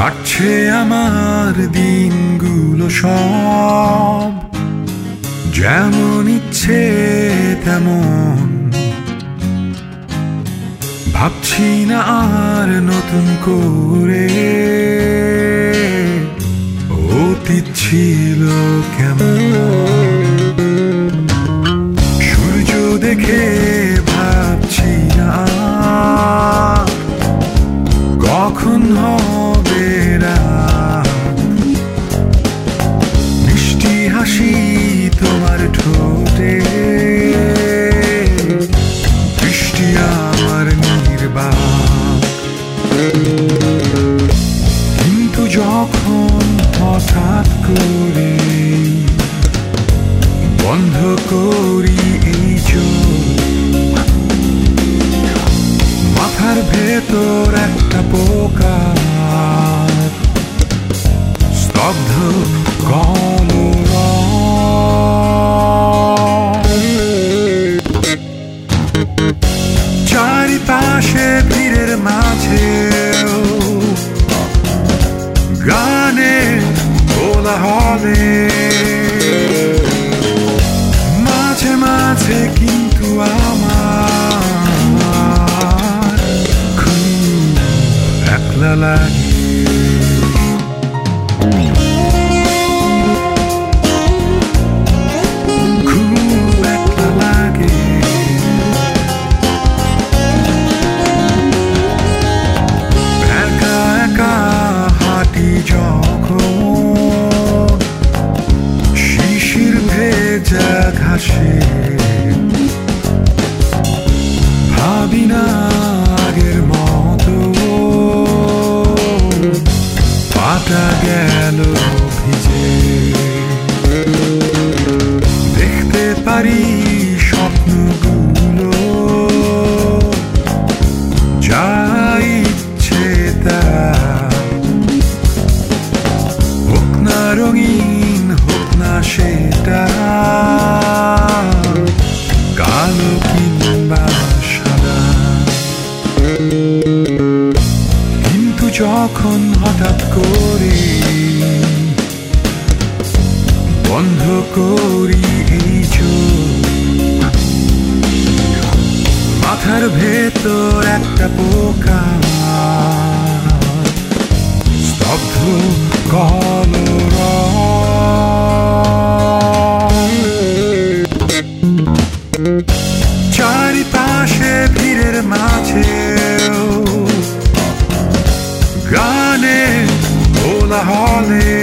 কাটছে আমার দিনগুলো সব যেমন ইচ্ছে তেমন, ভাবছি না আর নতুন করে অতীত ছিল কেমন। সূর্য দেখে ভাবছি না কখন হবে রাত, মিষ্টি হাসি তোমার ঠোঁটে, বৃষ্টি আমার নির্বাক। কিন্তু যখন হঠাৎ করে বন্ধ করি এই চোখ, মাথার ভেতর একটা পোকা স্তব্ধ কলরব। চারিপাশে ভিড়ের মাঝে গানে কোলাহলে, মাঝে মাঝে কিন্তু আমার খুব একলা লাগে। শিশির ভেজা ঘাসে ভাবি না আগের মতো, পাতা গেল ভিজে। দেখতে পারি স্বপ্নগুলো যা ইচ্ছে তা, হোক না রঙিন হোক না সেটা কালো কিংবা সাদা। কিন্তু যখন হঠাৎ করে বন্ধ করি এই চোখ, মাথার ভেতর একটা পোকা স্তব্ধ কলরব। চারিপাশে ভিড়ের মাঝে গানে কোলাহলে,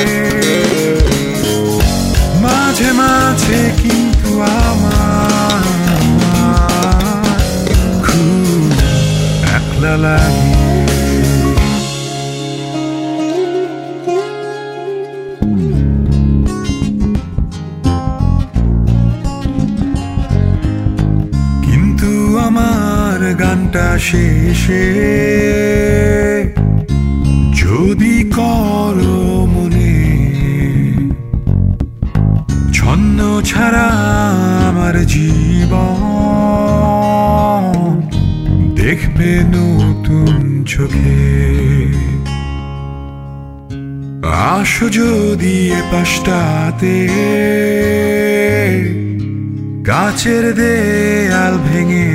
মাঝে মাঝে কিন্তু আমার খুব একলা লাগে। কিন্তু আমার গানটা শেষে যদি করো মনে, ছন্ন ছাড়া আমার জীবন দেখবে নতুন চোখে। আসো যদি এ পাশটাতে, কাচের দেয়াল ভেঙে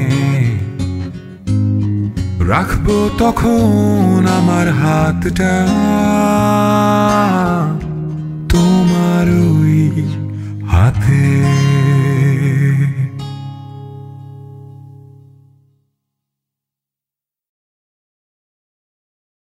রাখবো তখন আমার হাতটা তোমার ওই হাতে।